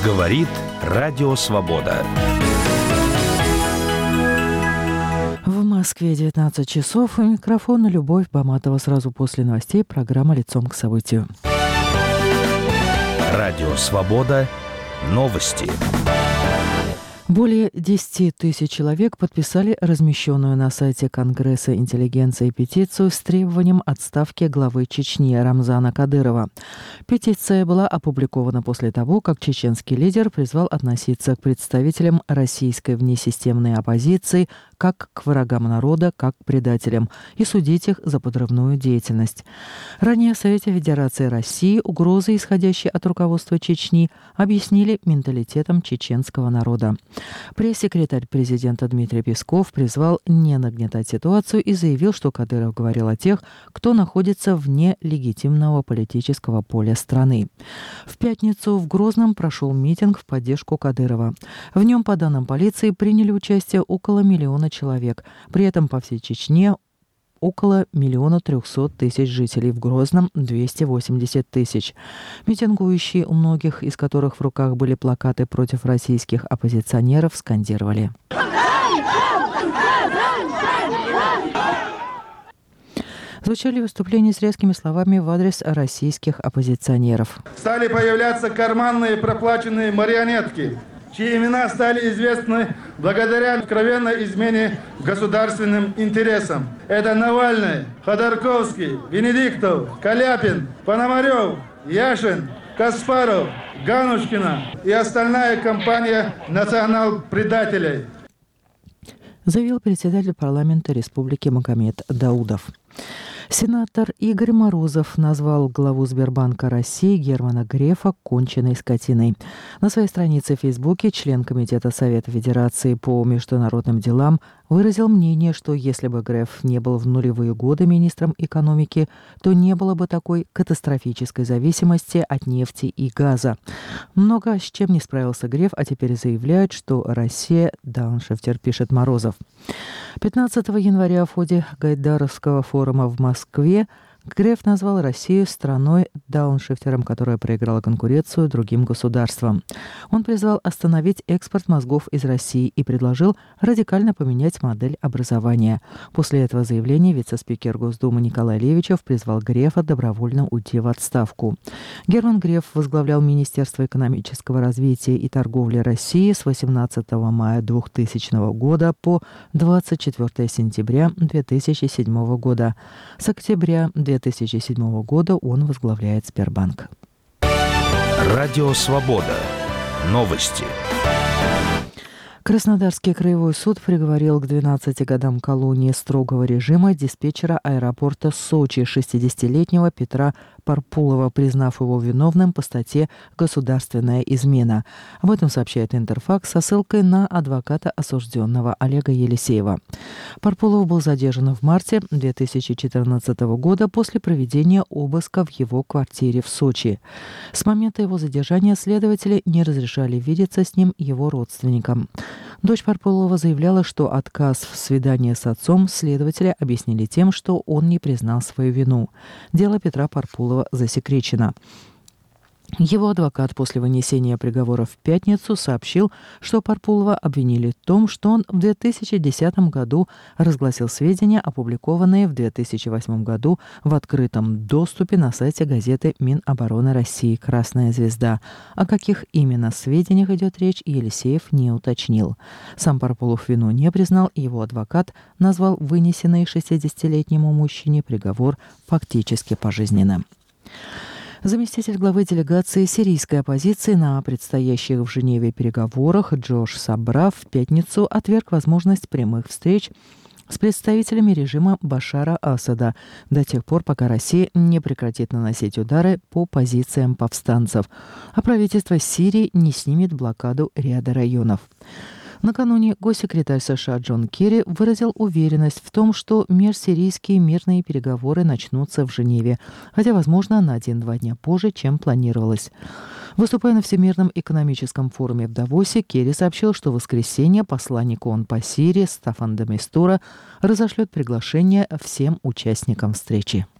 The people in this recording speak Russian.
Говорит Радио Свобода. В Москве 19 часов. У микрофона Любовь Баматова. Сразу после новостей программа «Лицом к событию». Радио Свобода. Новости. Более 10 тысяч человек подписали размещенную на сайте Конгресса интеллигенции петицию с требованием отставки главы Чечни Рамзана Кадырова. Петиция была опубликована после того, как чеченский лидер призвал относиться к представителям российской внесистемной оппозиции как к врагам народа, как к предателям, и судить их за подрывную деятельность. Ранее в Совете Федерации России угрозы, исходящие от руководства Чечни, объяснили менталитетом чеченского народа. Пресс-секретарь президента Дмитрий Песков призвал не нагнетать ситуацию и заявил, что Кадыров говорил о тех, кто находится вне легитимного политического поля страны. В пятницу в Грозном прошел митинг в поддержку Кадырова. В нем, по данным полиции, приняли участие около 1 миллиона человек. При этом по всей Чечне около 1 300 000 жителей, в Грозном – 280 000. Митингующие, у многих из которых в руках были плакаты против российских оппозиционеров, скандировали. Звучали выступления с резкими словами в адрес российских оппозиционеров. Стали появляться карманные проплаченные марионетки, чьи имена стали известны благодаря откровенной измене государственным интересам. Это Навальный, Ходорковский, Венедиктов, Каляпин, Пономарев, Яшин, Каспаров, Ганушкина и остальная компания национал-предателей, заявил председатель парламента Республики Магомед Даудов. Сенатор Игорь Морозов назвал главу Сбербанка России Германа Грефа конченной скотиной. На своей странице в Фейсбуке член Комитета Совета Федерации по международным делам выразил мнение, что если бы Греф не был в нулевые годы министром экономики, то не было бы такой катастрофической зависимости от нефти и газа. Много с чем не справился Греф, а теперь заявляет, что Россия – дауншифтер, пишет Морозов. 15 января в ходе Гайдаровского форума в Москве Греф назвал Россию страной-дауншифтером, которая проиграла конкуренцию другим государствам. Он призвал остановить экспорт мозгов из России и предложил радикально поменять модель образования. После этого заявления вице-спикер Госдумы Николай Левичев призвал Грефа добровольно уйти в отставку. Герман Греф возглавлял Министерство экономического развития и торговли России с 18 мая 2000 года по 24 сентября 2007 года. С октября 2007 года он возглавляет Сбербанк. Радио Свобода. Новости. Краснодарский краевой суд приговорил к 12 годам колонии строгого режима диспетчера аэропорта Сочи 60-летнего Петра Парпулова, признав его виновным по статье «Государственная измена». Об этом сообщает Интерфакс со ссылкой на адвоката осужденного Олега Елисеева. Парпулов был задержан в марте 2014 года после проведения обыска в его квартире в Сочи. С момента его задержания следователи не разрешали видеться с ним его родственникам. Дочь Парпулова заявляла, что отказ в свидании с отцом следователи объяснили тем, что он не признал свою вину. Дело Петра Парпулова засекречено. Его адвокат после вынесения приговора в пятницу сообщил, что Парпулова обвинили в том, что он в 2010 году разгласил сведения, опубликованные в 2008 году в открытом доступе на сайте газеты Минобороны России «Красная звезда». О каких именно сведениях идет речь, Елисеев не уточнил. Сам Парпулов вину не признал, и его адвокат назвал вынесенный 60-летнему мужчине приговор фактически пожизненным. Заместитель главы делегации сирийской оппозиции на предстоящих в Женеве переговорах Джош Сабра в пятницу отверг возможность прямых встреч с представителями режима Башара Асада до тех пор, пока Россия не прекратит наносить удары по позициям повстанцев, а правительство Сирии не снимет блокаду ряда районов. Накануне госсекретарь США Джон Керри выразил уверенность в том, что межсирийские мирные переговоры начнутся в Женеве, хотя, возможно, на 1-2 дня позже, чем планировалось. Выступая на Всемирном экономическом форуме в Давосе, Керри сообщил, что в воскресенье посланник ООН по Сирии Стаффан де Мистура разошлет приглашение всем участникам встречи.